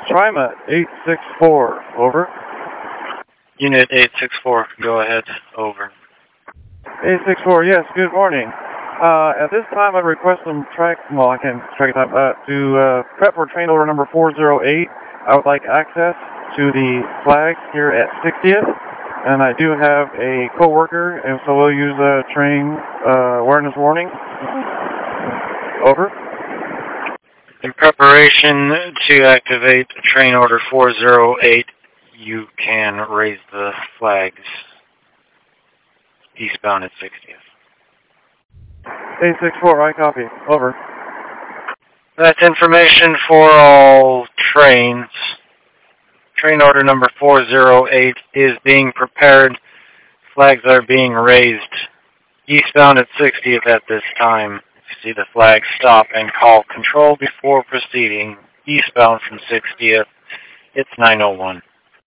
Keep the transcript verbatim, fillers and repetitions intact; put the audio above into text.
TriMet eight six four, over. Unit eight six four, go ahead, over. eight six four, yes, good morning. Uh, at this time, I request some track, well, I can't track it up, uh, to uh, prep for train order number four zero eight. I would like access to the flag here at sixtieth, and I do have a co-worker, and so we'll use a train uh, awareness warning. Over. In preparation to activate train order four zero eight, you can raise the flags eastbound at sixtieth. eight six four, I copy. Over. That's information for all trains. Train order number four zero eight is being prepared. Flags are being raised eastbound at sixtieth at this time. If you see the flag, stop and call control before proceeding eastbound from sixtieth. It's nine oh one.